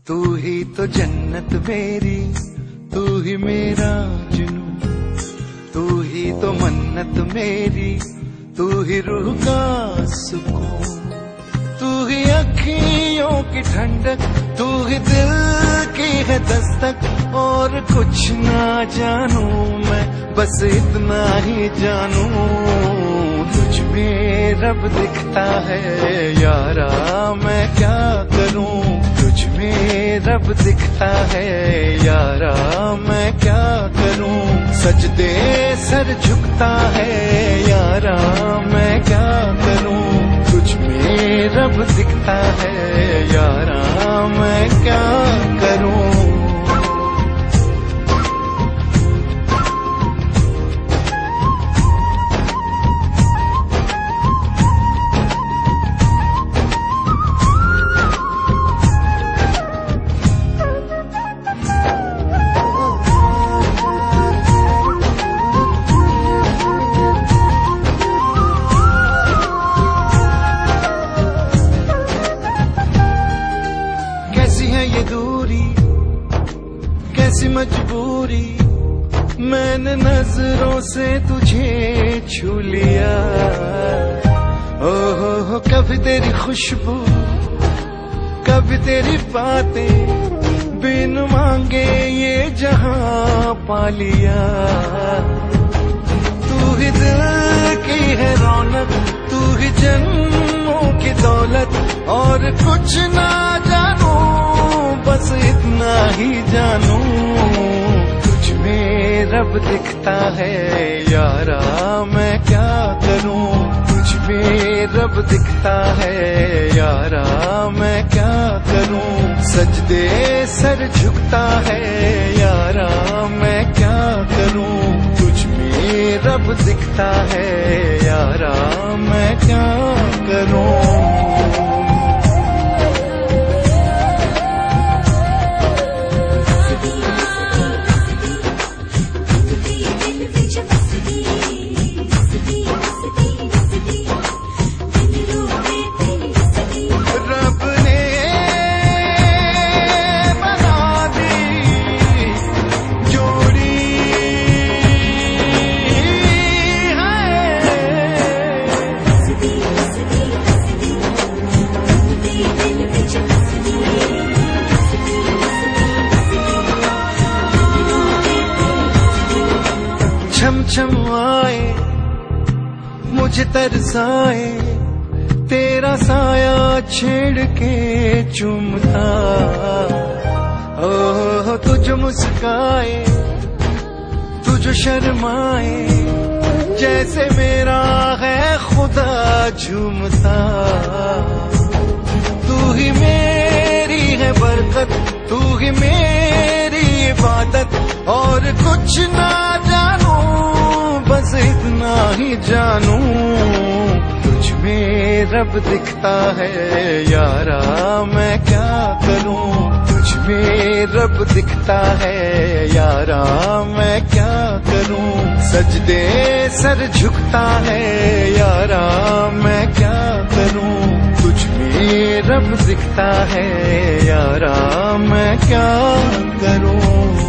तू ही तो जन्नत मेरी, तू ही मेरा जुनून, तू ही तो मन्नत मेरी, तू ही रूह का सुकून, तू ही अखियों की ठंडक, तू ही दिल की है दस्तक। और कुछ ना जानू मैं, बस इतना ही जानू, तुझ में रब दिखता है यारा, मैं क्या करूं। तुझ में रब दिखता है यारा, मैं क्या करूं। सजदे सर झुकता है यारा, मैं क्या करूं। तुझ में रब दिखता है यारा, मैं क्या करूं। कैसी है ये दूरी, कैसी मजबूरी, मैंने नजरों से तुझे छू लिया। ओहो कभी तेरी खुशबू, कभी तेरी बातें, बिन मांगे ये जहां पा लिया। तू ही दिल की है रौनक, तू ही जन्मों की दौलत, और कुछ ना जानू, बस इतना ही जानू। तुझ में रब दिखता है यारा, मैं क्या करूं। तुझ में रब दिखता है यारा, मैं क्या करूं। सजदे सर झुकता है यारा, मैं क्या करूं। तुझ में रब दिखता है यारा, मैं क्या करूं। छम छम आए मुझे तरसाए, तेरा साया छेड़ के चूमता। ओह तुझ मुस्काए, तुझ शर्माए, जैसे मेरा है खुदा झूमता। तू ही मेरी है बरकत, तू ही मेरी इबादत, और कुछ ना जानू, बस इतना ही जानू। तुझ में रब दिखता है यारा, मैं क्या करूं। तुझ में रब दिखता है यारा, मैं क्या करूं। सजदे सर झुकता है यारा, मैं क्या करूं। तुझ में रब दिखता है यारा, मैं क्या करूं।